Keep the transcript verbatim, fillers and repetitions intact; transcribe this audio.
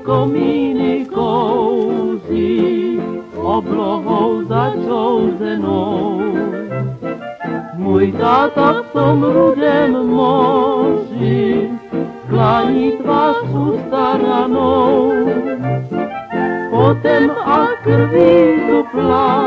komíny kouzí, oblohou začouzenou. Můj táta v tom rudém moři klání tvář ustaranou, potem a krví duplá.